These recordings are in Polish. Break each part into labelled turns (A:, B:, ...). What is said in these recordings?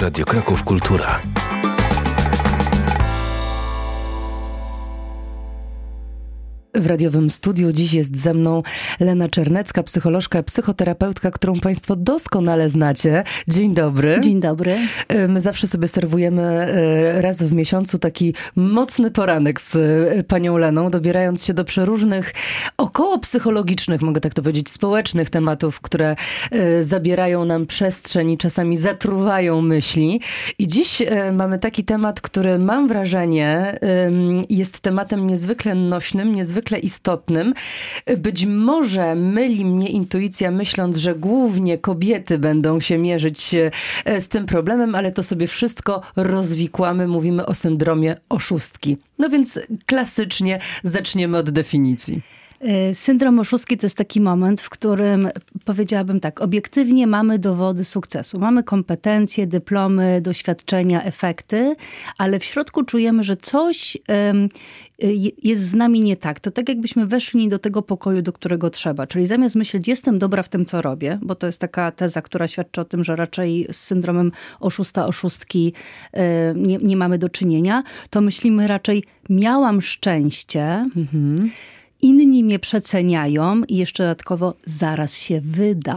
A: Radio Kraków Kultura.
B: W radiowym studiu dziś jest ze mną Lena Czernecka, psycholożka, psychoterapeutka, którą Państwo doskonale znacie. Dzień dobry.
C: Dzień dobry.
B: My zawsze sobie serwujemy raz w miesiącu taki mocny poranek z panią Leną, dobierając się do przeróżnych około psychologicznych, mogę tak to powiedzieć, społecznych tematów, które zabierają nam przestrzeń i czasami zatruwają myśli. I dziś mamy taki temat, który mam wrażenie jest tematem niezwykle nośnym, niezwykle istotnym. Być może myli mnie intuicja, myśląc, że głównie kobiety będą się mierzyć z tym problemem, ale to sobie wszystko rozwikłamy. Mówimy o syndromie oszustki. No więc klasycznie zaczniemy od definicji.
C: Syndrom oszustki to jest taki moment, w którym powiedziałabym tak, obiektywnie mamy dowody sukcesu. Mamy kompetencje, dyplomy, doświadczenia, efekty, ale w środku czujemy, że coś jest z nami nie tak. To tak jakbyśmy weszli do tego pokoju, do którego trzeba. Czyli zamiast myśleć, jestem dobra w tym, co robię, bo to jest taka teza, która świadczy o tym, że raczej z syndromem oszusta, oszustki nie mamy do czynienia, to myślimy raczej, miałam szczęście, inni mnie przeceniają i jeszcze dodatkowo zaraz się wyda.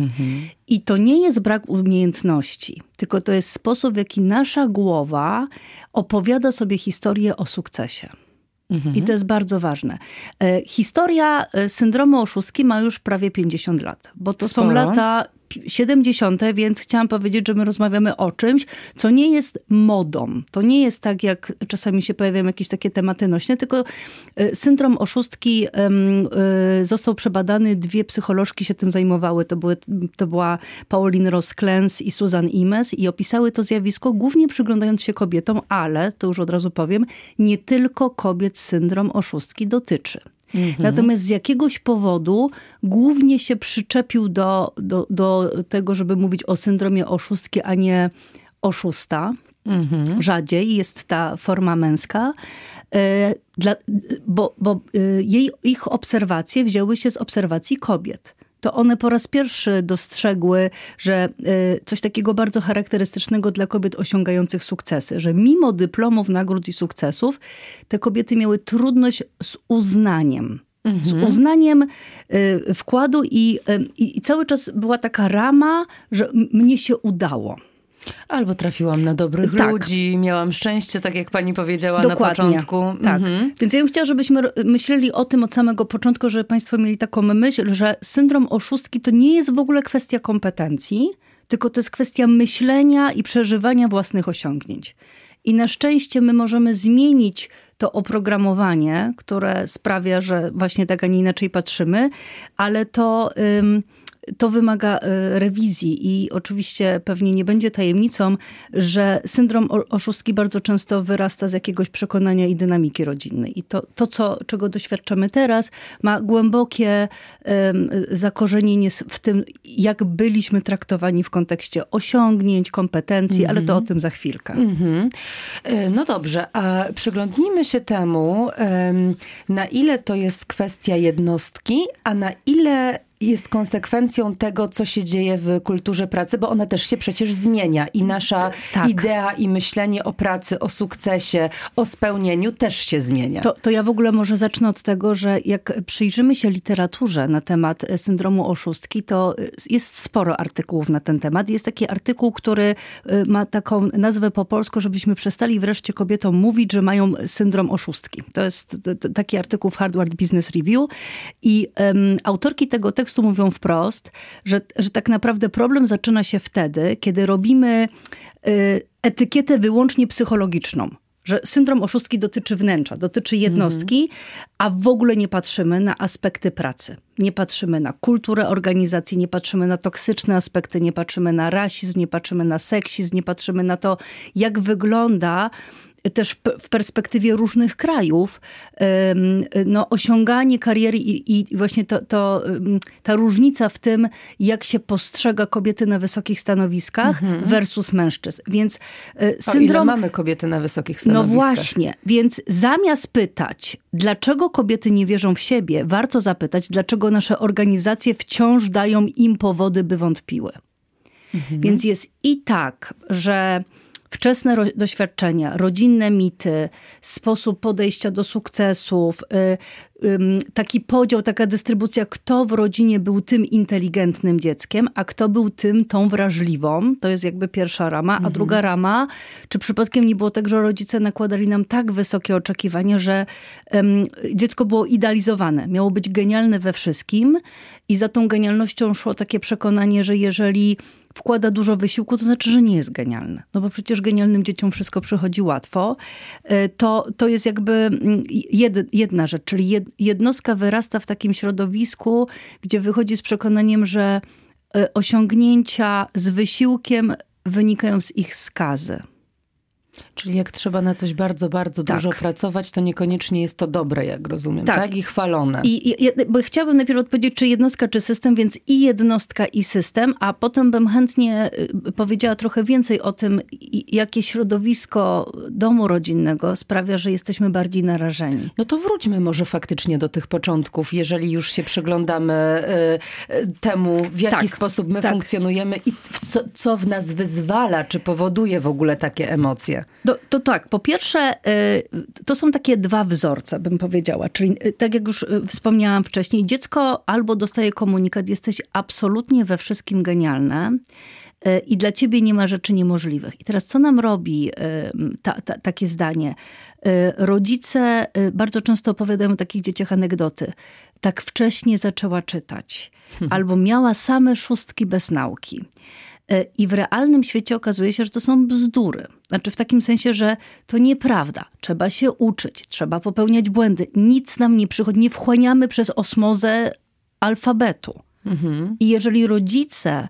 C: I to nie jest brak umiejętności, tylko to jest sposób, w jaki nasza głowa opowiada sobie historię o sukcesie. I to jest bardzo ważne. Historia syndromu oszustki ma już prawie 50 lat, bo to są lata 70., więc chciałam powiedzieć, że my rozmawiamy o czymś, co nie jest modą. To nie jest tak, jak czasami się pojawiają jakieś takie tematy nośne, tylko syndrom oszustki został przebadany, 2 psycholożki się tym zajmowały. To była Pauline Ross-Clance i Susan Imes i opisały to zjawisko, głównie przyglądając się kobietom, ale, to już od razu powiem, nie tylko kobiet syndrom oszustki dotyczy. Natomiast z jakiegoś powodu głównie się przyczepił do tego, żeby mówić o syndromie oszustki, a nie oszusta. Rzadziej jest ta forma męska, bo ich obserwacje wzięły się z obserwacji kobiet. To one po raz pierwszy dostrzegły, że coś takiego bardzo charakterystycznego dla kobiet osiągających sukcesy, że mimo dyplomów, nagród i sukcesów, te kobiety miały trudność z uznaniem. Z uznaniem wkładu i cały czas była taka rama, że mnie się udało.
B: Albo trafiłam na dobrych ludzi, miałam szczęście, tak jak pani powiedziała. Dokładnie. Na początku.
C: Tak. Więc ja bym chciała, żebyśmy myśleli o tym od samego początku, żeby państwo mieli taką myśl, że syndrom oszustki to nie jest w ogóle kwestia kompetencji, tylko to jest kwestia myślenia i przeżywania własnych osiągnięć. I na szczęście my możemy zmienić to oprogramowanie, które sprawia, że właśnie tak, a nie inaczej patrzymy, ale to wymaga rewizji i oczywiście pewnie nie będzie tajemnicą, że syndrom oszustki bardzo często wyrasta z jakiegoś przekonania i dynamiki rodzinnej. I czego doświadczamy teraz, ma głębokie zakorzenienie w tym, jak byliśmy traktowani w kontekście osiągnięć, kompetencji, ale to o tym za chwilkę.
B: No dobrze, a przyglądnijmy się temu, na ile to jest kwestia jednostki, a na ile jest konsekwencją tego, co się dzieje w kulturze pracy, bo ona też się przecież zmienia i nasza idea i myślenie o pracy, o sukcesie, o spełnieniu też się zmienia.
C: To ja w ogóle może zacznę od tego, że jak przyjrzymy się literaturze na temat syndromu oszustki, to jest sporo artykułów na ten temat. Jest taki artykuł, który ma taką nazwę po polsku, żebyśmy przestali wreszcie kobietom mówić, że mają syndrom oszustki. To jest taki artykuł w Harvard Business Review i autorki tego tekstu mówią wprost, że tak naprawdę problem zaczyna się wtedy, kiedy robimy etykietę wyłącznie psychologiczną. Że syndrom oszustki dotyczy wnętrza, dotyczy jednostki, a w ogóle nie patrzymy na aspekty pracy. Nie patrzymy na kulturę organizacji, nie patrzymy na toksyczne aspekty, nie patrzymy na rasizm, nie patrzymy na seksizm, nie patrzymy na to, jak wygląda też w perspektywie różnych krajów osiąganie kariery i właśnie ta różnica w tym, jak się postrzega kobiety na wysokich stanowiskach versus mężczyzn. Więc
B: syndrom... Ile mamy kobiety na wysokich stanowiskach?
C: No właśnie, więc zamiast pytać, dlaczego kobiety nie wierzą w siebie, warto zapytać, dlaczego nasze organizacje wciąż dają im powody, by wątpiły. Więc jest i tak, że wczesne doświadczenia, rodzinne mity, sposób podejścia do sukcesów, taki podział, taka dystrybucja, kto w rodzinie był tym inteligentnym dzieckiem, a kto był tą wrażliwą. To jest jakby pierwsza rama. A druga rama, czy przypadkiem nie było tak, że rodzice nakładali nam tak wysokie oczekiwania, że dziecko było idealizowane. Miało być genialne we wszystkim i za tą genialnością szło takie przekonanie, że jeżeli wkłada dużo wysiłku, to znaczy, że nie jest genialny. No bo przecież genialnym dzieciom wszystko przychodzi łatwo. To jest jakby jedna rzecz, czyli jednostka wyrasta w takim środowisku, gdzie wychodzi z przekonaniem, że osiągnięcia z wysiłkiem wynikają z ich skazy.
B: Czyli jak trzeba na coś bardzo, bardzo dużo pracować, to niekoniecznie jest to dobre, jak rozumiem, tak? I chwalone.
C: Bo chciałabym najpierw odpowiedzieć, czy jednostka, czy system, więc i jednostka, i system, a potem bym chętnie powiedziała trochę więcej o tym, jakie środowisko domu rodzinnego sprawia, że jesteśmy bardziej narażeni.
B: No to wróćmy może faktycznie do tych początków, jeżeli już się przyglądamy temu, w jaki sposób my funkcjonujemy i co w nas wyzwala, czy powoduje w ogóle takie emocje.
C: To tak, po pierwsze, to są takie dwa wzorce, bym powiedziała. Czyli tak jak już wspomniałam wcześniej, dziecko albo dostaje komunikat, jesteś absolutnie we wszystkim genialne i dla ciebie nie ma rzeczy niemożliwych. I teraz co nam robi takie zdanie? Rodzice bardzo często opowiadają o takich dzieciach anegdoty. Tak wcześnie zaczęła czytać. Albo miała same 6 bez nauki. I w realnym świecie okazuje się, że to są bzdury. Znaczy w takim sensie, że to nieprawda. Trzeba się uczyć, trzeba popełniać błędy. Nic nam nie przychodzi, nie wchłaniamy przez osmozę alfabetu. I jeżeli rodzice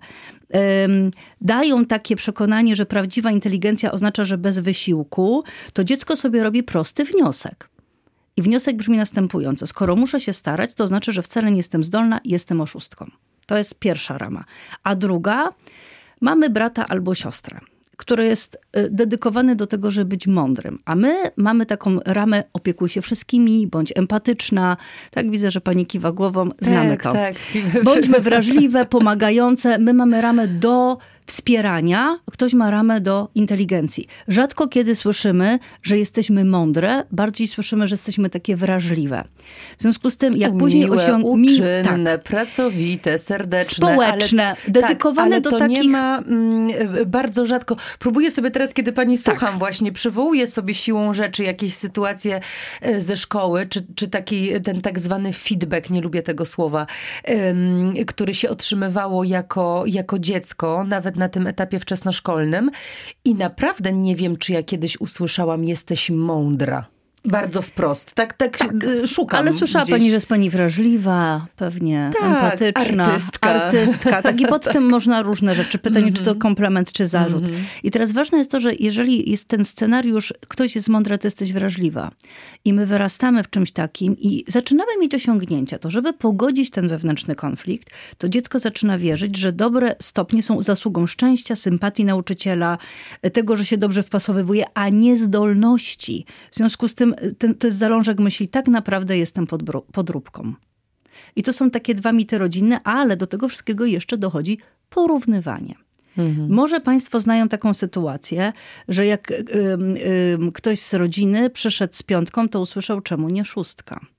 C: dają takie przekonanie, że prawdziwa inteligencja oznacza, że bez wysiłku, to dziecko sobie robi prosty wniosek. I wniosek brzmi następująco. Skoro muszę się starać, to znaczy, że wcale nie jestem zdolna i jestem oszustką. To jest pierwsza rama. A druga, mamy brata albo siostrę, który jest dedykowany do tego, żeby być mądrym. A my mamy taką ramę opiekuj się wszystkimi, bądź empatyczna. Tak, widzę, że pani kiwa głową. Znamy to.
B: Tak.
C: Bądźmy wrażliwe, pomagające. My mamy ramę do wspierania, ktoś ma ramę do inteligencji. Rzadko kiedy słyszymy, że jesteśmy mądre, bardziej słyszymy, że jesteśmy takie wrażliwe. W związku z tym, jak później
B: uczynne, pracowite, serdeczne.
C: Społeczne, dedykowane do
B: to
C: takich...
B: nie ma bardzo rzadko. Próbuję sobie teraz, kiedy pani słucham właśnie, przywołuję sobie siłą rzeczy jakieś sytuacje ze szkoły, czy taki ten tak zwany feedback, nie lubię tego słowa, który się otrzymywało jako dziecko, nawet na tym etapie wczesnoszkolnym. I naprawdę nie wiem, czy ja kiedyś usłyszałam, jesteś mądra. Bardzo wprost. Tak szukam.
C: Ale słyszała pani, że jest pani wrażliwa, pewnie empatyczna. Artystka. Tak, i pod tym można różne rzeczy. Pytanie, czy to komplement, czy zarzut. I teraz ważne jest to, że jeżeli jest ten scenariusz, ktoś jest mądry, ty jesteś wrażliwa. I my wyrastamy w czymś takim i zaczynamy mieć osiągnięcia. To żeby pogodzić ten wewnętrzny konflikt, to dziecko zaczyna wierzyć, że dobre stopnie są zasługą szczęścia, sympatii nauczyciela, tego, że się dobrze wpasowywuje, a nie zdolności. W związku z tym to jest zalążek myśli, tak naprawdę jestem podróbką. I to są takie dwa mity rodzinne, ale do tego wszystkiego jeszcze dochodzi porównywanie. Może państwo znają taką sytuację, że jak ktoś z rodziny przyszedł z 5, to usłyszał, czemu nie 6.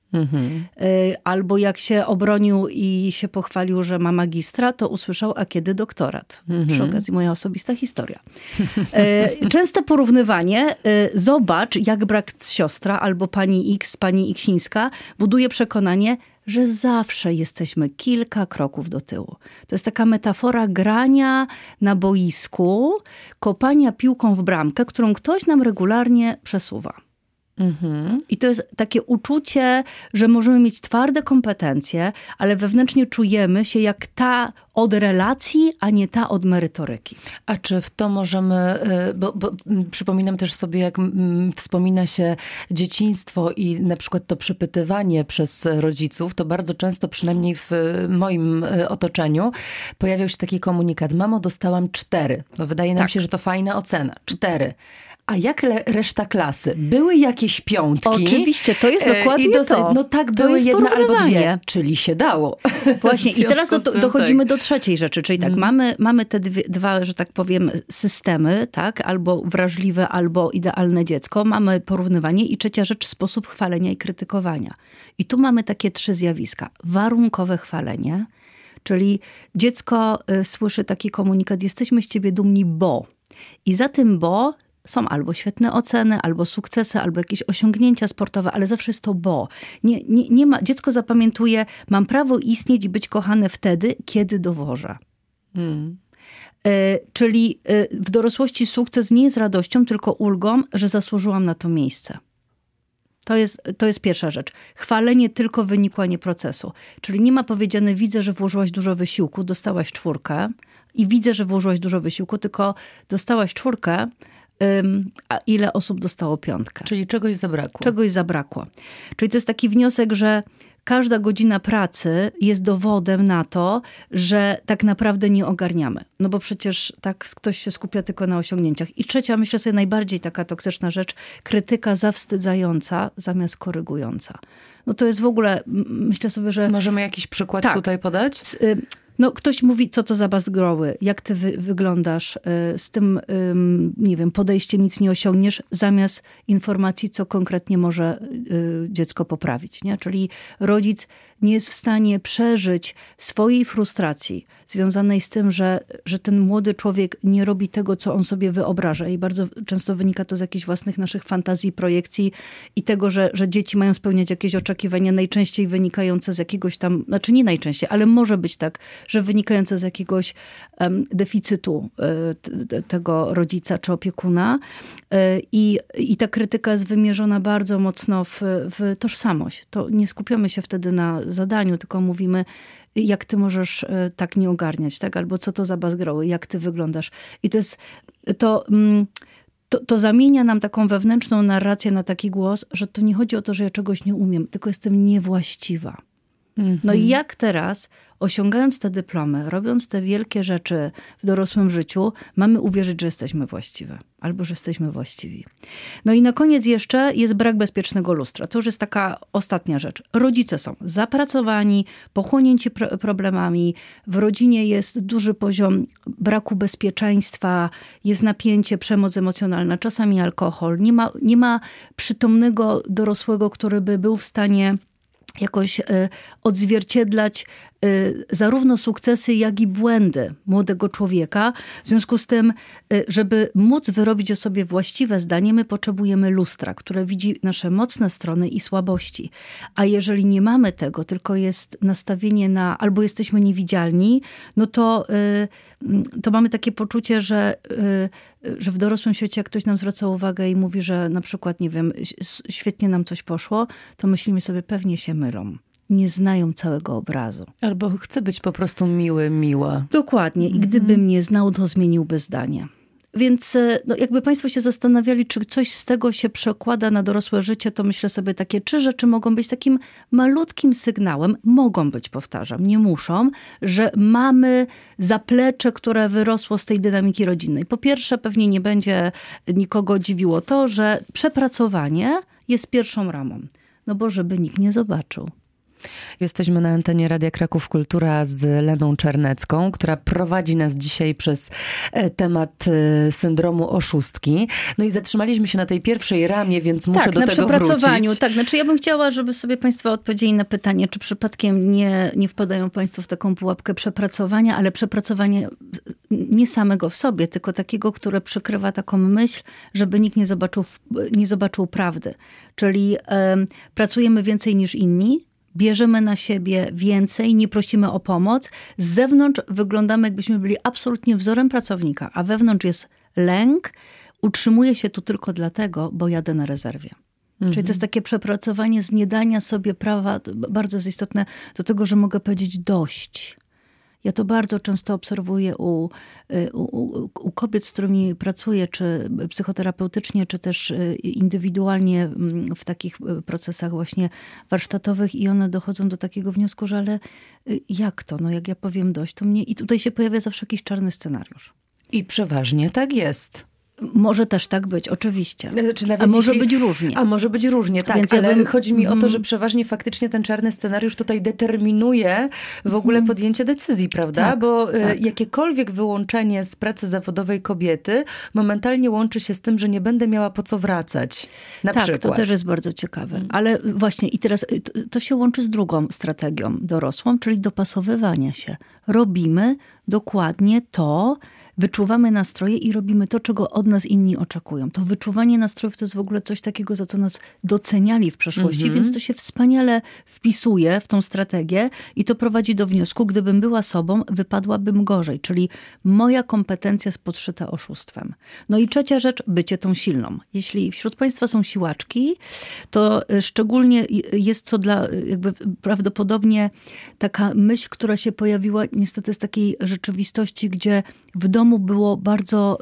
C: Albo jak się obronił i się pochwalił, że ma magistra, to usłyszał, a kiedy doktorat. Przy okazji moja osobista historia. Częste porównywanie. Zobacz, jak brat siostra albo pani X, pani Iksińska buduje przekonanie, że zawsze jesteśmy kilka kroków do tyłu. To jest taka metafora grania na boisku, kopania piłką w bramkę, którą ktoś nam regularnie przesuwa. I to jest takie uczucie, że możemy mieć twarde kompetencje, ale wewnętrznie czujemy się jak ta od relacji, a nie ta od merytoryki.
B: A czy w to możemy, bo przypominam też sobie, jak wspomina się dzieciństwo i na przykład to przepytywanie przez rodziców, to bardzo często, przynajmniej w moim otoczeniu, pojawiał się taki komunikat: mamo, dostałam 4. No wydaje nam się, że to fajna ocena. 4. a jak reszta klasy? Były jakieś piątki?
C: Oczywiście, to jest dokładnie to.
B: No tak,
C: to
B: były
C: jest
B: jedna albo dwie, czyli się dało.
C: Właśnie i teraz dochodzimy do trzeciej rzeczy, czyli tak, mamy te dwa, że tak powiem, systemy, tak, albo wrażliwe, albo idealne dziecko, mamy porównywanie i trzecia rzecz, sposób chwalenia i krytykowania. I tu mamy takie 3 zjawiska. Warunkowe chwalenie, czyli dziecko słyszy taki komunikat, jesteśmy z ciebie dumni, bo. I za tym bo są albo świetne oceny, albo sukcesy, albo jakieś osiągnięcia sportowe, ale zawsze jest to bo. Nie ma, dziecko zapamiętuje, mam prawo istnieć i być kochane wtedy, kiedy dowożę. Czyli w dorosłości sukces nie jest radością, tylko ulgą, że zasłużyłam na to miejsce. To jest pierwsza rzecz. Chwalenie tylko wyniku, a nie procesu. Czyli nie ma powiedziane, widzę, że włożyłaś dużo wysiłku, dostałaś 4 i widzę, że włożyłaś dużo wysiłku, tylko dostałaś 4, a ile osób dostało 5.
B: Czyli czegoś zabrakło.
C: Czegoś zabrakło. Czyli to jest taki wniosek, że każda godzina pracy jest dowodem na to, że tak naprawdę nie ogarniamy. No bo przecież tak ktoś się skupia tylko na osiągnięciach. I trzecia, myślę sobie, najbardziej taka toksyczna rzecz, krytyka zawstydzająca zamiast korygująca. No to jest w ogóle, myślę sobie, że...
B: Możemy jakiś przykład tutaj podać?
C: No, ktoś mówi, co to za bazgroły, jak ty wyglądasz z tym, nie wiem, podejściem nic nie osiągniesz, zamiast informacji, co konkretnie może dziecko poprawić, nie? Czyli rodzic nie jest w stanie przeżyć swojej frustracji związanej z tym, że ten młody człowiek nie robi tego, co on sobie wyobraża. I bardzo często wynika to z jakichś własnych naszych fantazji, projekcji i tego, że dzieci mają spełniać jakieś oczekiwania, najczęściej wynikające z jakiegoś tam, znaczy nie najczęściej, ale może być tak, że wynikające z jakiegoś deficytu tego rodzica czy opiekuna. I ta krytyka jest wymierzona bardzo mocno w tożsamość. To nie skupiamy się wtedy na zadaniu, tylko mówimy, jak ty możesz tak nie ogarniać, tak? Albo co to za bazgroły, jak ty wyglądasz. I to zamienia nam taką wewnętrzną narrację na taki głos, że to nie chodzi o to, że ja czegoś nie umiem, tylko jestem niewłaściwa. No i jak teraz, osiągając te dyplomy, robiąc te wielkie rzeczy w dorosłym życiu, mamy uwierzyć, że jesteśmy właściwe albo że jesteśmy właściwi. No i na koniec jeszcze jest brak bezpiecznego lustra. To już jest taka ostatnia rzecz. Rodzice są zapracowani, pochłonięci problemami. W rodzinie jest duży poziom braku bezpieczeństwa, jest napięcie, przemoc emocjonalna, czasami alkohol. Nie ma przytomnego dorosłego, który by był w stanie jakoś odzwierciedlać zarówno sukcesy, jak i błędy młodego człowieka. W związku z tym, żeby móc wyrobić o sobie właściwe zdanie, my potrzebujemy lustra, które widzi nasze mocne strony i słabości. A jeżeli nie mamy tego, tylko jest nastawienie na, albo jesteśmy niewidzialni, no to mamy takie poczucie, że w dorosłym świecie, jak ktoś nam zwraca uwagę i mówi, że na przykład, nie wiem, świetnie nam coś poszło, to myślimy sobie, pewnie się mylą. Nie znają całego obrazu.
B: Albo chce być po prostu miły, miła.
C: Dokładnie. I gdyby mnie znał, to zmieniłby zdanie. Więc no, jakby państwo się zastanawiali, czy coś z tego się przekłada na dorosłe życie, to myślę sobie, takie 3 rzeczy mogą być takim malutkim sygnałem. Mogą być, powtarzam, nie muszą, że mamy zaplecze, które wyrosło z tej dynamiki rodzinnej. Po pierwsze, pewnie nie będzie nikogo dziwiło to, że przepracowanie jest pierwszą ramą. No bo żeby nikt nie zobaczył.
B: Jesteśmy na antenie Radia Kraków Kultura z Leną Czernecką, która prowadzi nas dzisiaj przez temat syndromu oszustki. No i zatrzymaliśmy się na tej pierwszej ramie, więc muszę do tego wrócić. Tak, na przepracowaniu.
C: Tak, znaczy ja bym chciała, żeby sobie państwo odpowiedzieli na pytanie, czy przypadkiem nie wpadają państwo w taką pułapkę przepracowania, ale przepracowanie nie samego w sobie, tylko takiego, które przykrywa taką myśl, żeby nikt nie zobaczył prawdy. Czyli pracujemy więcej niż inni, bierzemy na siebie więcej, nie prosimy o pomoc. Z zewnątrz wyglądamy, jakbyśmy byli absolutnie wzorem pracownika, a wewnątrz jest lęk. Utrzymuję się tu tylko dlatego, bo jadę na rezerwie. Czyli to jest takie przepracowanie z niedania sobie prawa, bardzo jest istotne, do tego, że mogę powiedzieć dość. Ja to bardzo często obserwuję u kobiet, z którymi pracuję, czy psychoterapeutycznie, czy też indywidualnie w takich procesach właśnie warsztatowych i one dochodzą do takiego wniosku, że ale jak to? No jak ja powiem dość, to mnie... I tutaj się pojawia zawsze jakiś czarny scenariusz.
B: I przeważnie tak jest.
C: Może też tak być, oczywiście.
B: Znaczy, nawet
C: a może być różnie.
B: A może być różnie, tak. Więc ale chodzi mi o to, że przeważnie faktycznie ten czarny scenariusz tutaj determinuje w ogóle podjęcie decyzji, prawda?
C: Tak,
B: bo jakiekolwiek wyłączenie z pracy zawodowej kobiety momentalnie łączy się z tym, że nie będę miała po co wracać. Na przykład.
C: To też jest bardzo ciekawe. Ale właśnie i teraz to się łączy z drugą strategią dorosłą, czyli dopasowywania się. Robimy dokładnie to, wyczuwamy nastroje i robimy to, czego od nas inni oczekują. To wyczuwanie nastrojów to jest w ogóle coś takiego, za co nas doceniali w przeszłości, więc to się wspaniale wpisuje w tą strategię i to prowadzi do wniosku, gdybym była sobą, wypadłabym gorzej. Czyli moja kompetencja jest podszyta oszustwem. No i trzecia rzecz, bycie tą silną. Jeśli wśród państwa są siłaczki, to szczególnie jest to jakby prawdopodobnie taka myśl, która się pojawiła niestety z takiej rzeczywistości, gdzie w domu było bardzo,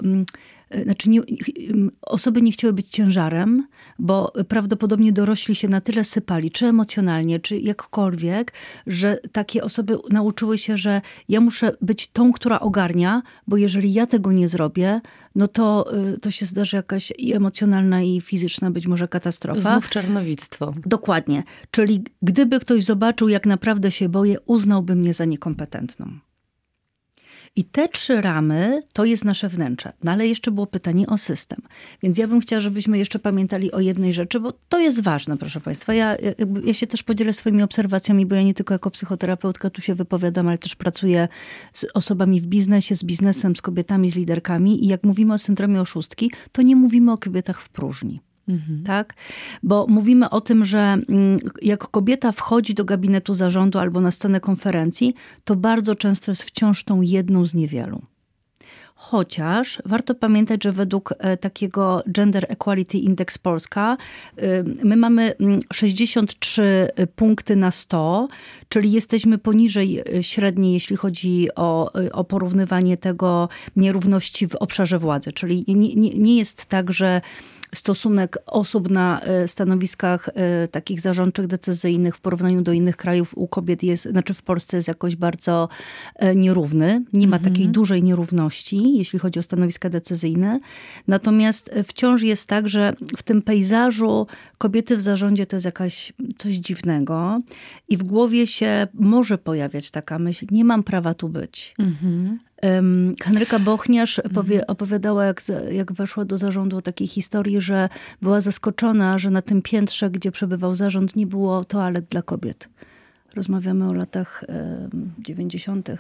C: osoby nie chciały być ciężarem, bo prawdopodobnie dorośli się na tyle sypali, czy emocjonalnie, czy jakkolwiek, że takie osoby nauczyły się, że ja muszę być tą, która ogarnia, bo jeżeli ja tego nie zrobię, no to się zdarzy jakaś i emocjonalna, i fizyczna być może katastrofa.
B: Znów czarnowictwo.
C: Dokładnie. Czyli gdyby ktoś zobaczył, jak naprawdę się boję, uznałby mnie za niekompetentną. I te 3 ramy to jest nasze wnętrze. No ale jeszcze było pytanie o system. Więc ja bym chciała, żebyśmy jeszcze pamiętali o jednej rzeczy, bo to jest ważne, proszę państwa. Ja się też podzielę swoimi obserwacjami, bo ja nie tylko jako psychoterapeutka tu się wypowiadam, ale też pracuję z osobami w biznesie, z biznesem, z kobietami, z liderkami. I jak mówimy o syndromie oszustki, to nie mówimy o kobietach w próżni. Tak? Bo mówimy o tym, że jak kobieta wchodzi do gabinetu zarządu albo na scenę konferencji, to bardzo często jest wciąż tą jedną z niewielu. Chociaż warto pamiętać, że według takiego Gender Equality Index Polska my mamy 63 punkty na 100, czyli jesteśmy poniżej średniej, jeśli chodzi o porównywanie tego nierówności w obszarze władzy. Czyli nie jest tak, że stosunek osób na stanowiskach takich zarządczych, decyzyjnych w porównaniu do innych krajów u kobiet w Polsce jest jakoś bardzo nierówny. Nie ma takiej dużej nierówności, jeśli chodzi o stanowiska decyzyjne. Natomiast wciąż jest tak, że w tym pejzażu kobiety w zarządzie to jest coś dziwnego i w głowie się może pojawiać taka myśl, nie mam prawa tu być. Henryka Bochniarz opowiadała, jak weszła do zarządu, o takiej historii, że była zaskoczona, że na tym piętrze, gdzie przebywał zarząd, nie było toalet dla kobiet. Rozmawiamy o latach 90.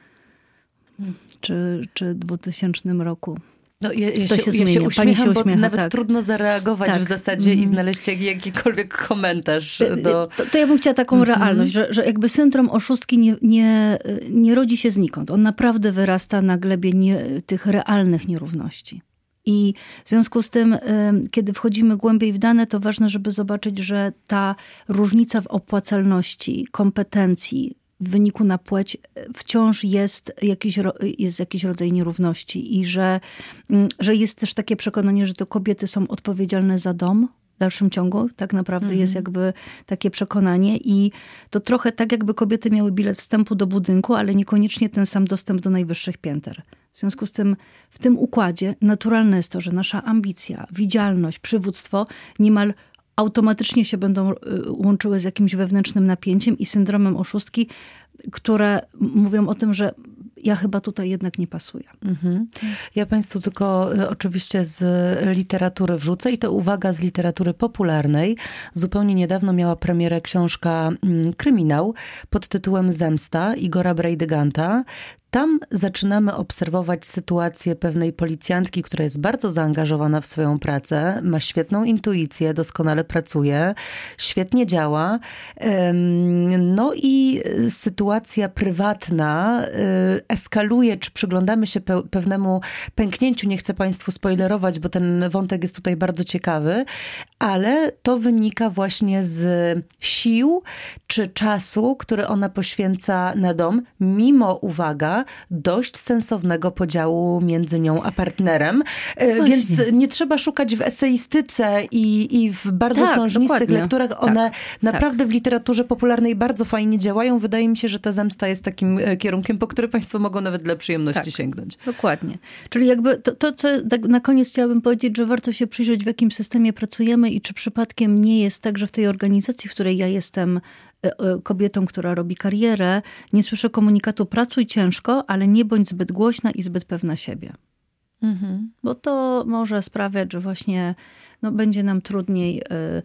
C: czy 2000 roku.
B: No, ja się uśmiecham, bo nawet trudno zareagować w zasadzie i znaleźć jakikolwiek komentarz.
C: To ja bym chciała taką realność, że jakby syndrom oszustki nie rodzi się znikąd. On naprawdę wyrasta na glebie tych realnych nierówności. I w związku z tym, kiedy wchodzimy głębiej w dane, to ważne, żeby zobaczyć, że ta różnica w opłacalności, kompetencji, w wyniku na płeć wciąż jest jakiś rodzaj nierówności i że jest też takie przekonanie, że to kobiety są odpowiedzialne za dom w dalszym ciągu. Tak naprawdę jest jakby takie przekonanie i to trochę tak, jakby kobiety miały bilet wstępu do budynku, ale niekoniecznie ten sam dostęp do najwyższych pięter. W związku z tym w tym układzie naturalne jest to, że nasza ambicja, widzialność, przywództwo niemal automatycznie się będą łączyły z jakimś wewnętrznym napięciem i syndromem oszustki, które mówią o tym, że ja chyba tutaj jednak nie pasuję.
B: Ja państwu tylko oczywiście z literatury wrzucę i to uwaga z literatury popularnej. Zupełnie niedawno miała premierę książka Kryminał pod tytułem Zemsta Igora Brejdyganta. Tam zaczynamy obserwować sytuację pewnej policjantki, która jest bardzo zaangażowana w swoją pracę, ma świetną intuicję, doskonale pracuje, świetnie działa. No i sytuacja prywatna eskaluje, czy przyglądamy się pewnemu pęknięciu. Nie chcę państwu spoilerować, bo ten wątek jest tutaj bardzo ciekawy, ale to wynika właśnie z sił czy czasu, który ona poświęca na dom, mimo, uwaga, wymaga dość sensownego podziału między nią a partnerem. Więc nie trzeba szukać w eseistyce i w bardzo sążnistych lekturach. One naprawdę w literaturze popularnej bardzo fajnie działają. Wydaje mi się, że ta zemsta jest takim kierunkiem, po który państwo mogą nawet dla przyjemności sięgnąć.
C: Dokładnie. Czyli jakby to, co tak na koniec chciałabym powiedzieć, że warto się przyjrzeć, w jakim systemie pracujemy i czy przypadkiem nie jest tak, że w tej organizacji, w której ja jestem kobietą, która robi karierę, nie słyszę komunikatu pracuj ciężko, ale nie bądź zbyt głośna i zbyt pewna siebie. Bo to może sprawiać, że właśnie będzie nam trudniej.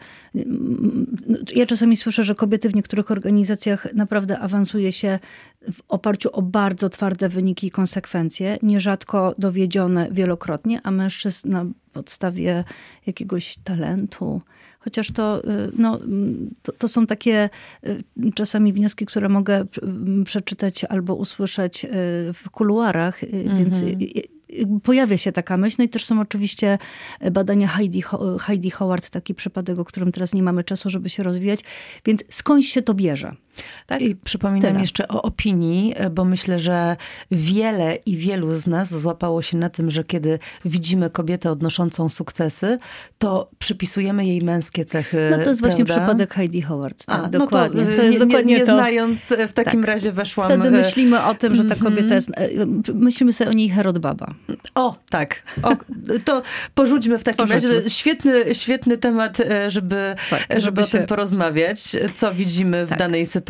C: Ja czasami słyszę, że kobiety w niektórych organizacjach naprawdę awansuje się w oparciu o bardzo twarde wyniki i konsekwencje, nierzadko dowiedzione wielokrotnie, a mężczyzn na podstawie jakiegoś talentu. Chociaż to są takie czasami wnioski, które mogę przeczytać albo usłyszeć w kuluarach, więc pojawia się taka myśl. No i też są oczywiście badania Heidi Howard, taki przypadek, o którym teraz nie mamy czasu, żeby się rozwijać. Więc skądś się to bierze? Tak?
B: I przypominam jeszcze o opinii, bo myślę, że wielu z nas złapało się na tym, że kiedy widzimy kobietę odnoszącą sukcesy, to przypisujemy jej męskie cechy.
C: No to jest właśnie przypadek Heidi Howard. Tak, dokładnie. To jest dokładnie
B: nie znając, w takim razie weszłam.
C: Wtedy myślimy o tym, że ta kobieta jest... Myślimy sobie o niej Herod Baba.
B: O, tak. To porzućmy w takim razie. Świetny temat, żeby o tym porozmawiać, co widzimy w danej sytuacji.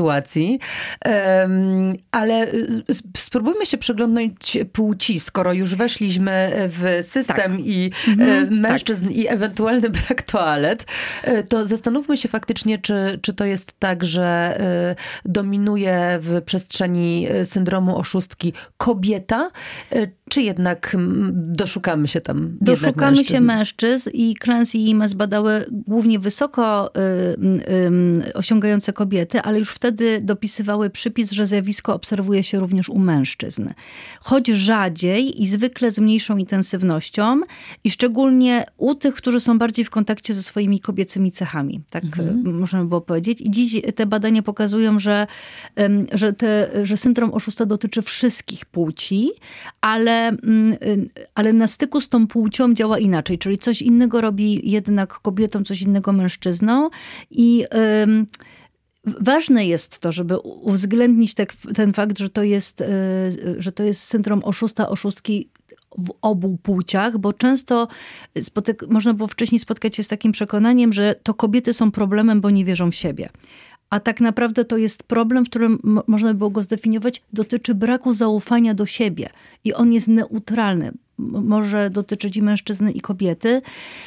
B: Ale spróbujmy się przyglądnąć płci, skoro już weszliśmy w system i mężczyzn i ewentualny brak toalet, to zastanówmy się faktycznie, czy to jest tak, że dominuje w przestrzeni syndromu oszustki kobieta, czy jednak doszukamy się tam
C: Doszukamy się mężczyzn i Clancy i Imes badały głównie wysoko osiągające kobiety, ale już wtedy dopisywały przypis, że zjawisko obserwuje się również u mężczyzn. Choć rzadziej i zwykle z mniejszą intensywnością i szczególnie u tych, którzy są bardziej w kontakcie ze swoimi kobiecymi cechami. Tak można by było powiedzieć. I dziś te badania pokazują, że syndrom oszusta dotyczy wszystkich płci, ale na styku z tą płcią działa inaczej. Czyli coś innego robi jednak kobietą, coś innego mężczyzną. I ważne jest to, żeby uwzględnić ten fakt, że to jest syndrom oszusta, oszustki w obu płciach, bo często można było wcześniej spotkać się z takim przekonaniem, że to kobiety są problemem, bo nie wierzą w siebie. A tak naprawdę to jest problem, w którym można by było go zdefiniować, dotyczy braku zaufania do siebie. I on jest neutralny. Może dotyczyć i mężczyzny, i kobiety.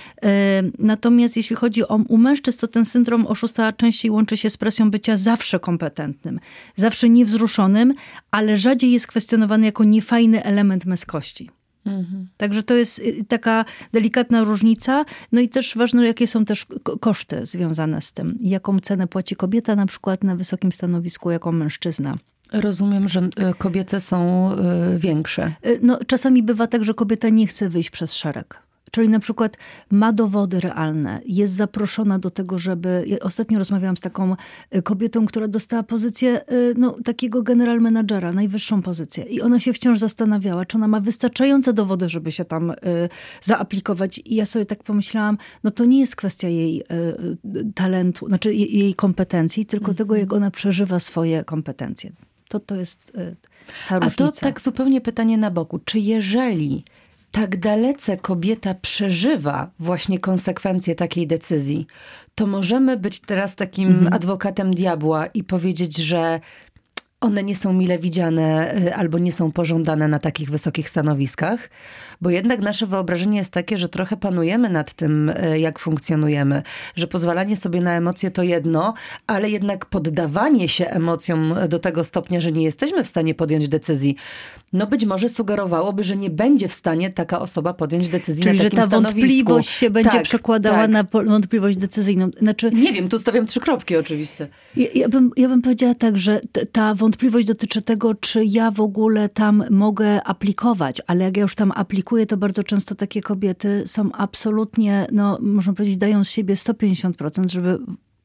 C: Natomiast jeśli chodzi u mężczyzn, to ten syndrom oszusta częściej łączy się z presją bycia zawsze kompetentnym, zawsze niewzruszonym, ale rzadziej jest kwestionowany jako niefajny element męskości. Także to jest taka delikatna różnica. No i też ważne, jakie są też koszty związane z tym. Jaką cenę płaci kobieta na przykład na wysokim stanowisku, jaką mężczyzna.
B: Rozumiem, że kobiece są większe.
C: No, czasami bywa tak, że kobieta nie chce wyjść przez szereg. Czyli na przykład ma dowody realne, jest zaproszona do tego, żeby... Ja ostatnio rozmawiałam z taką kobietą, która dostała pozycję takiego general managera, najwyższą pozycję. I ona się wciąż zastanawiała, czy ona ma wystarczające dowody, żeby się tam zaaplikować. I ja sobie tak pomyślałam, no to nie jest kwestia jej talentu, znaczy jej kompetencji, tylko tego, jak ona przeżywa swoje kompetencje. To jest ta różnica.
B: A to tak zupełnie pytanie na boku. Czy jeżeli tak dalece kobieta przeżywa właśnie konsekwencje takiej decyzji, to możemy być teraz takim adwokatem diabła i powiedzieć, że one nie są mile widziane albo nie są pożądane na takich wysokich stanowiskach, bo jednak nasze wyobrażenie jest takie, że trochę panujemy nad tym, jak funkcjonujemy, że pozwalanie sobie na emocje to jedno, ale jednak poddawanie się emocjom do tego stopnia, że nie jesteśmy w stanie podjąć decyzji, no być może sugerowałoby, że nie będzie w stanie taka osoba podjąć decyzji
C: czyli
B: na takim
C: stanowisku. Czyli że ta wątpliwość się będzie przekładała na wątpliwość decyzyjną. Znaczy,
B: nie wiem, tu stawiam 3 kropki oczywiście.
C: Ja bym powiedziała tak, że ta wątpliwość dotyczy tego, czy ja w ogóle tam mogę aplikować, ale jak ja już tam aplikuję, to bardzo często takie kobiety są absolutnie, można powiedzieć, dają z siebie 150%, żeby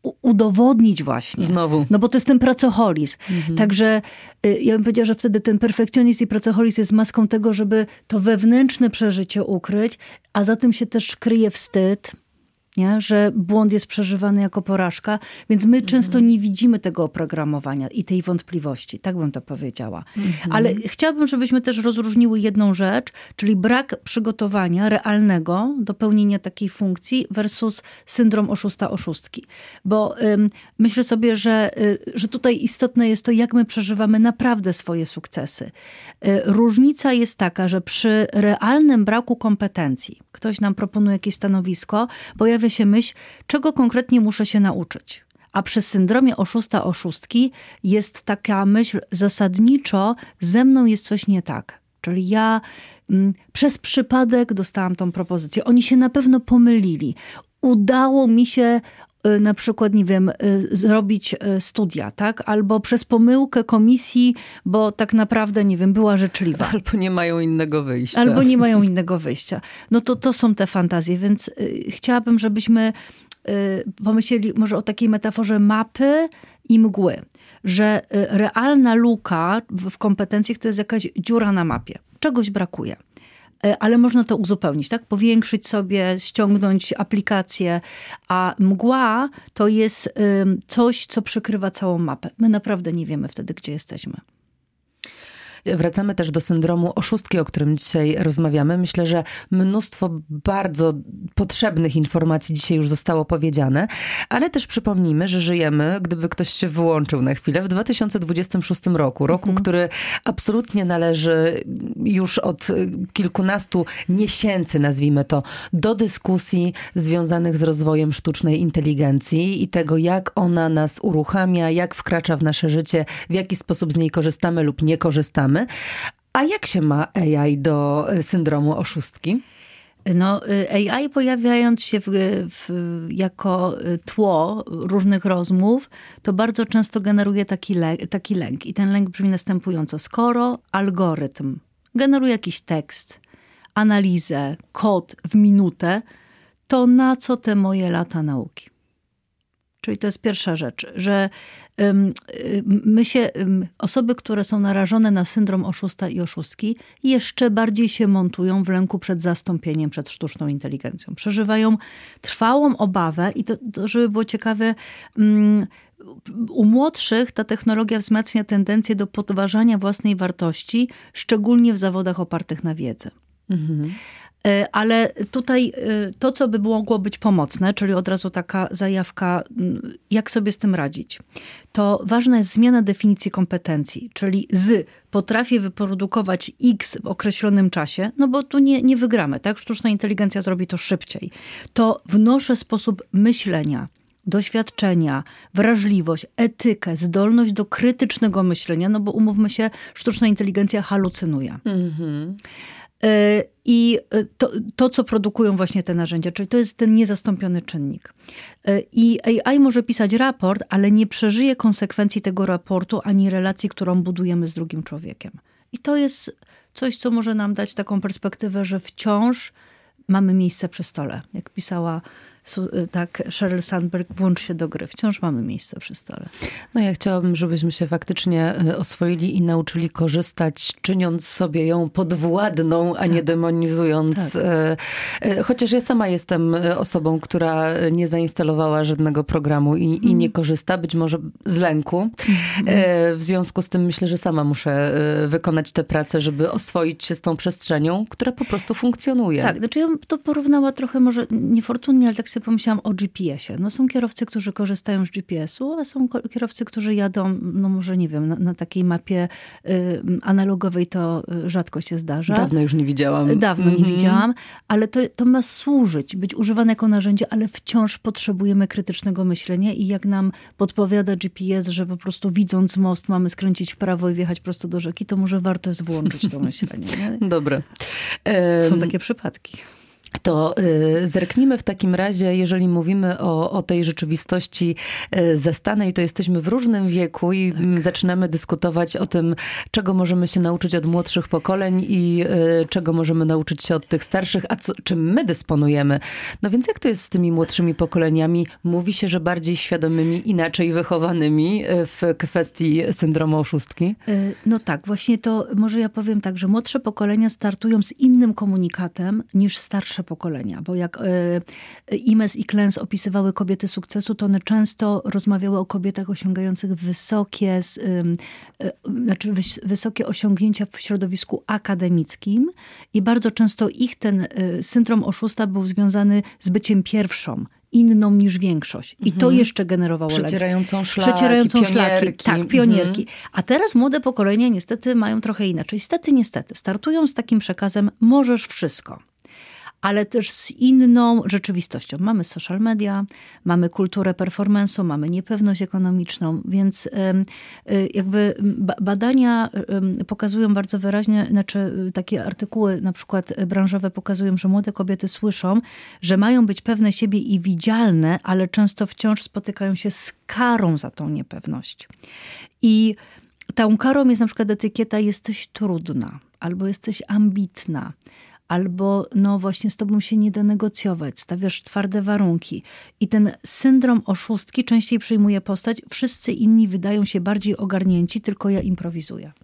C: udowodnić właśnie.
B: Znowu.
C: No bo to jest ten pracoholizm. Także ja bym powiedziała, że wtedy ten perfekcjonizm i pracoholizm jest maską tego, żeby to wewnętrzne przeżycie ukryć, a za tym się też kryje wstyd, nie? Że błąd jest przeżywany jako porażka, więc my często nie widzimy tego oprogramowania i tej wątpliwości. Tak bym to powiedziała. Ale chciałabym, żebyśmy też rozróżniły jedną rzecz, czyli brak przygotowania realnego do pełnienia takiej funkcji versus syndrom oszusta-oszustki. Bo myślę sobie, że tutaj istotne jest to, jak my przeżywamy naprawdę swoje sukcesy. Różnica jest taka, że przy realnym braku kompetencji, ktoś nam proponuje jakieś stanowisko, pojawia się myśl, czego konkretnie muszę się nauczyć. A przy syndromie oszusta-oszustki jest taka myśl, zasadniczo ze mną jest coś nie tak. Czyli ja przez przypadek dostałam tą propozycję. Oni się na pewno pomylili. Udało mi się na przykład, nie wiem, zrobić studia, tak? Albo przez pomyłkę komisji, bo tak naprawdę, nie wiem, była życzliwa.
B: Albo nie mają innego wyjścia.
C: Albo nie mają innego wyjścia. No to są te fantazje, więc chciałabym, żebyśmy pomyśleli może o takiej metaforze mapy i mgły. Że realna luka w kompetencjach to jest jakaś dziura na mapie. Czegoś brakuje. Ale można to uzupełnić, tak? Powiększyć sobie, ściągnąć aplikację, a mgła to jest coś, co przykrywa całą mapę. My naprawdę nie wiemy wtedy, gdzie jesteśmy.
B: Wracamy też do syndromu oszustki, o którym dzisiaj rozmawiamy. Myślę, że mnóstwo bardzo potrzebnych informacji dzisiaj już zostało powiedziane, ale też przypomnijmy, że żyjemy, gdyby ktoś się wyłączył na chwilę, w 2026 roku, który absolutnie należy już od kilkunastu miesięcy, nazwijmy to, do dyskusji związanych z rozwojem sztucznej inteligencji i tego, jak ona nas uruchamia, jak wkracza w nasze życie, w jaki sposób z niej korzystamy lub nie korzystamy. A jak się ma AI do syndromu oszustki?
C: No, AI pojawiając się jako tło różnych rozmów, to bardzo często generuje taki lęk. I ten lęk brzmi następująco. Skoro algorytm generuje jakiś tekst, analizę, kod w minutę, to na co te moje lata nauki? Czyli to jest pierwsza rzecz, że osoby, które są narażone na syndrom oszusta i oszustki, jeszcze bardziej się montują w lęku przed zastąpieniem, przed sztuczną inteligencją. Przeżywają trwałą obawę i to żeby było ciekawe, u młodszych ta technologia wzmacnia tendencję do podważania własnej wartości, szczególnie w zawodach opartych na wiedzy. Ale tutaj to, co by mogło być pomocne, czyli od razu taka zajawka, jak sobie z tym radzić, to ważna jest zmiana definicji kompetencji, czyli potrafię wyprodukować X w określonym czasie, no bo tu nie wygramy, tak? Sztuczna inteligencja zrobi to szybciej. To wnoszę sposób myślenia, doświadczenia, wrażliwość, etykę, zdolność do krytycznego myślenia, no bo umówmy się, sztuczna inteligencja halucynuje. I to, co produkują właśnie te narzędzia, czyli to jest ten niezastąpiony czynnik. I AI może pisać raport, ale nie przeżyje konsekwencji tego raportu ani relacji, którą budujemy z drugim człowiekiem. I to jest coś, co może nam dać taką perspektywę, że wciąż mamy miejsce przy stole. Jak pisała tak Sheryl Sandberg, włącz się do gry. Wciąż mamy miejsce przy stole.
B: No ja chciałabym, żebyśmy się faktycznie oswoili i nauczyli korzystać, czyniąc sobie ją podwładną, a nie demonizując. Tak. Chociaż ja sama jestem osobą, która nie zainstalowała żadnego programu i nie korzysta, być może z lęku. W związku z tym myślę, że sama muszę wykonać tę pracę, żeby oswoić się z tą przestrzenią, która po prostu funkcjonuje.
C: Tak, znaczy ja bym to porównała trochę może niefortunnie, ale tak sobie pomyślałam o GPS-ie. No są kierowcy, którzy korzystają z GPS-u, a są kierowcy, którzy jadą, no może nie wiem, na takiej mapie analogowej to rzadko się zdarza.
B: Dawno już nie widziałam.
C: Dawno nie widziałam, ale to ma służyć, być używane jako narzędzie, ale wciąż potrzebujemy krytycznego myślenia i jak nam podpowiada GPS, że po prostu widząc most mamy skręcić w prawo i wjechać prosto do rzeki, to może warto jest włączyć to myślenie. Nie?
B: Dobre.
C: Są takie przypadki.
B: To zerknijmy w takim razie, jeżeli mówimy o tej rzeczywistości zastanej, to jesteśmy w różnym wieku i zaczynamy dyskutować o tym, czego możemy się nauczyć od młodszych pokoleń i czego możemy nauczyć się od tych starszych, a czym my dysponujemy. No więc jak to jest z tymi młodszymi pokoleniami? Mówi się, że bardziej świadomymi, inaczej wychowanymi w kwestii syndromu oszustki?
C: No tak, właśnie to może ja powiem tak, że młodsze pokolenia startują z innym komunikatem niż starsze pokolenia, bo jak Imes i Klens opisywały kobiety sukcesu, to one często rozmawiały o kobietach osiągających wysokie osiągnięcia w środowisku akademickim i bardzo często ich ten syndrom oszusta był związany z byciem pierwszą, inną niż większość. I to jeszcze generowało
B: Przecierającą szlaki.
C: Tak, pionierki. A teraz młode pokolenia niestety mają trochę inaczej. Niestety. Startują z takim przekazem: możesz wszystko. Ale też z inną rzeczywistością. Mamy social media, mamy kulturę performance'u, mamy niepewność ekonomiczną, więc jakby badania pokazują bardzo wyraźnie, znaczy takie artykuły na przykład branżowe pokazują, że młode kobiety słyszą, że mają być pewne siebie i widzialne, ale często wciąż spotykają się z karą za tą niepewność. I tą karą jest na przykład etykieta: jesteś trudna, albo jesteś ambitna, albo no właśnie z tobą się nie da negocjować, stawiasz twarde warunki. I ten syndrom oszustki częściej przyjmuje postać: wszyscy inni wydają się bardziej ogarnięci, tylko ja improwizuję.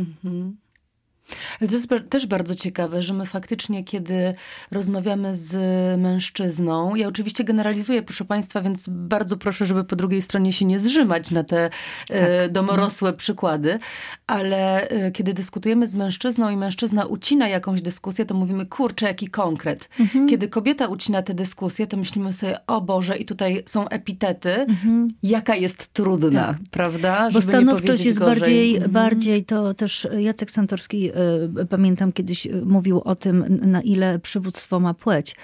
B: To jest też bardzo ciekawe, że my faktycznie, kiedy rozmawiamy z mężczyzną, ja oczywiście generalizuję, proszę państwa, więc bardzo proszę, żeby po drugiej stronie się nie zrzymać na te domorosłe przykłady, ale kiedy dyskutujemy z mężczyzną i mężczyzna ucina jakąś dyskusję, to mówimy: kurczę, jaki konkret. Kiedy kobieta ucina tę dyskusję, to myślimy sobie: o Boże, i tutaj są epitety, jaka jest trudna, prawda?
C: Bo
B: żeby
C: stanowczość jest
B: gorzej.
C: bardziej, to też Jacek Santorski, pamiętam, kiedyś mówił o tym, na ile przywództwo ma płeć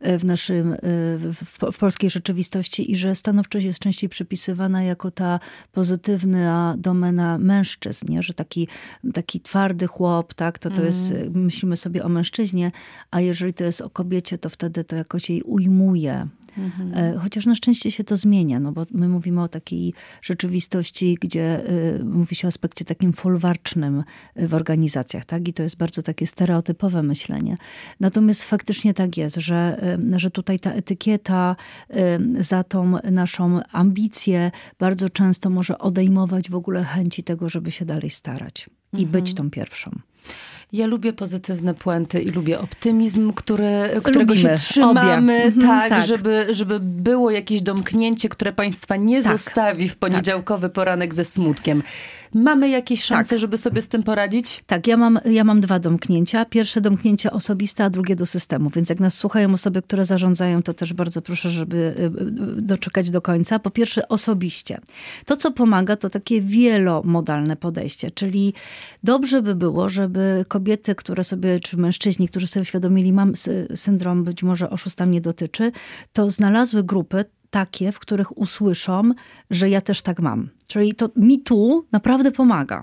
C: w polskiej rzeczywistości i że stanowczość jest częściej przypisywana jako ta pozytywna domena mężczyzn, nie? Że taki twardy chłop, tak, to jest, myślimy sobie o mężczyźnie, a jeżeli to jest o kobiecie, to wtedy to jakoś jej ujmuje. Chociaż na szczęście się to zmienia, no bo my mówimy o takiej rzeczywistości, gdzie mówi się o aspekcie takim folwarcznym w organizacjach, tak? I to jest bardzo takie stereotypowe myślenie. Natomiast faktycznie tak jest, że tutaj ta etykieta za tą naszą ambicję bardzo często może odejmować w ogóle chęci tego, żeby się dalej starać i być tą pierwszą.
B: Ja lubię pozytywne puenty i lubię optymizm, którego się trzymamy, tak. Żeby było jakieś domknięcie, które państwa nie zostawi w poniedziałkowy poranek ze smutkiem. Mamy jakieś szanse, żeby sobie z tym poradzić?
C: Tak, ja mam 2 domknięcia. Pierwsze domknięcie osobiste, a drugie do systemu. Więc jak nas słuchają osoby, które zarządzają, to też bardzo proszę, żeby doczekać do końca. Po pierwsze, osobiście. To, co pomaga, to takie wielomodalne podejście. Czyli dobrze by było, żeby kobiety, czy mężczyźni, którzy sobie uświadomili, mam syndrom, być może oszusta mnie dotyczy, to znalazły grupy takie, w których usłyszą, że ja też tak mam. Czyli to mi tu naprawdę pomaga.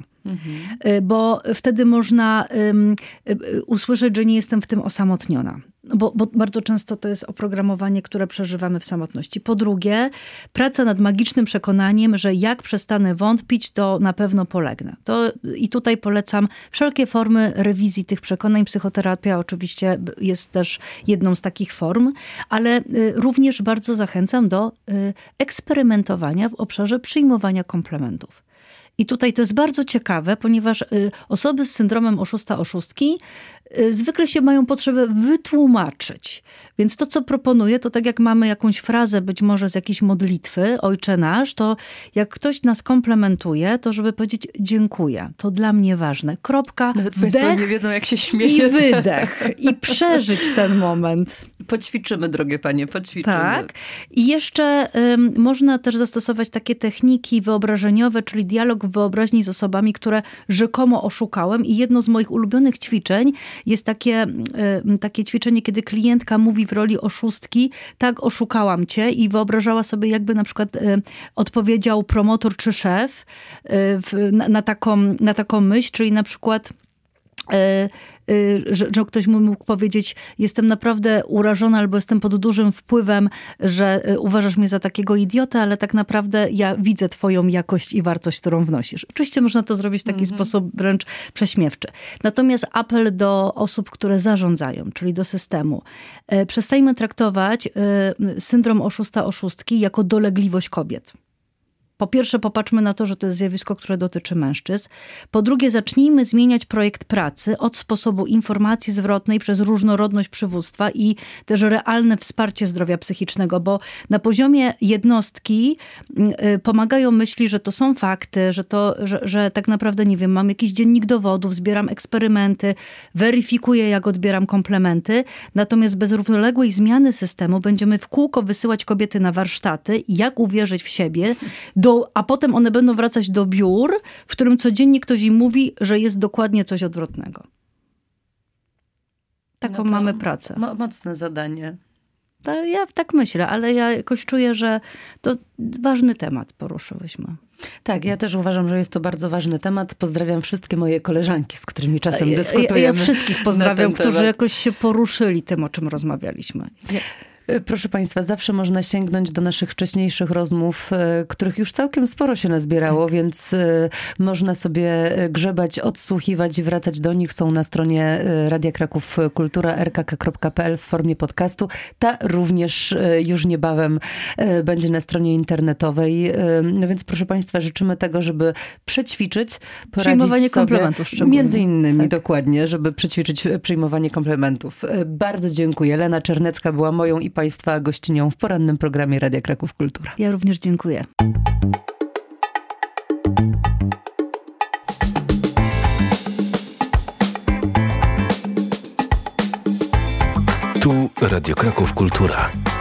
C: Bo wtedy można usłyszeć, że nie jestem w tym osamotniona. Bo bardzo często to jest oprogramowanie, które przeżywamy w samotności. Po drugie, praca nad magicznym przekonaniem, że jak przestanę wątpić, to na pewno polegnę. I tutaj polecam wszelkie formy rewizji tych przekonań. Psychoterapia oczywiście jest też jedną z takich form, ale również bardzo zachęcam do eksperymentowania w obszarze przyjmowania komplementów. I tutaj to jest bardzo ciekawe, ponieważ osoby z syndromem oszusta-oszustki zwykle się mają potrzebę wytłumaczyć. Więc to, co proponuję, to tak jak mamy jakąś frazę, być może z jakiejś modlitwy, Ojcze Nasz, to jak ktoś nas komplementuje, to żeby powiedzieć: dziękuję, to dla mnie ważne. Kropka,
B: nawet
C: wdech
B: nie wiedzą, jak się śmieje.
C: I wydech. I przeżyć ten moment.
B: Poćwiczymy, drogie panie, poćwiczymy.
C: Tak. I jeszcze można też zastosować takie techniki wyobrażeniowe, czyli dialog w wyobraźni z osobami, które rzekomo oszukałem. I jedno z moich ulubionych ćwiczeń jest takie ćwiczenie, kiedy klientka mówi w roli oszustki: tak, oszukałam cię, i wyobrażała sobie, jakby na przykład odpowiedział promotor czy szef na taką myśl, czyli na przykład: że ktoś mógł powiedzieć, jestem naprawdę urażona albo jestem pod dużym wpływem, że uważasz mnie za takiego idiota, ale tak naprawdę ja widzę twoją jakość i wartość, którą wnosisz. Oczywiście można to zrobić w taki sposób wręcz prześmiewczy. Natomiast apel do osób, które zarządzają, czyli do systemu. Przestańmy traktować syndrom oszusta-oszustki jako dolegliwość kobiet. Po pierwsze, popatrzmy na to, że to jest zjawisko, które dotyczy mężczyzn. Po drugie, zacznijmy zmieniać projekt pracy od sposobu informacji zwrotnej przez różnorodność przywództwa i też realne wsparcie zdrowia psychicznego, bo na poziomie jednostki pomagają myśli, że to są fakty, że tak naprawdę, nie wiem, mam jakiś dziennik dowodów, zbieram eksperymenty, weryfikuję, jak odbieram komplementy. Natomiast bez równoległej zmiany systemu będziemy w kółko wysyłać kobiety na warsztaty, jak uwierzyć w siebie, a potem one będą wracać do biur, w którym codziennie ktoś im mówi, że jest dokładnie coś odwrotnego. Taką mamy pracę.
B: Mocne zadanie.
C: Ja tak myślę, ale ja jakoś czuję, że to ważny temat poruszyłyśmy.
B: Tak, ja też uważam, że jest to bardzo ważny temat. Pozdrawiam wszystkie moje koleżanki, z którymi czasem dyskutujemy.
C: Ja wszystkich pozdrawiam, którzy jakoś się poruszyli tym, o czym rozmawialiśmy.
B: Proszę Państwa, zawsze można sięgnąć do naszych wcześniejszych rozmów, których już całkiem sporo się nazbierało, więc można sobie grzebać, odsłuchiwać i wracać do nich. Są na stronie Radia Kraków Kultura, rkk.pl w formie podcastu. Ta również już niebawem będzie na stronie internetowej. No więc proszę Państwa, życzymy tego, żeby przećwiczyć,
C: przyjmowanie komplementów szczególnie.
B: Między innymi, dokładnie, żeby przećwiczyć przyjmowanie komplementów. Bardzo dziękuję. Lena Czernecka była moją i Państwa gościnią w porannym programie Radia Kraków Kultura.
C: Ja również dziękuję.
A: Tu Radio Kraków Kultura.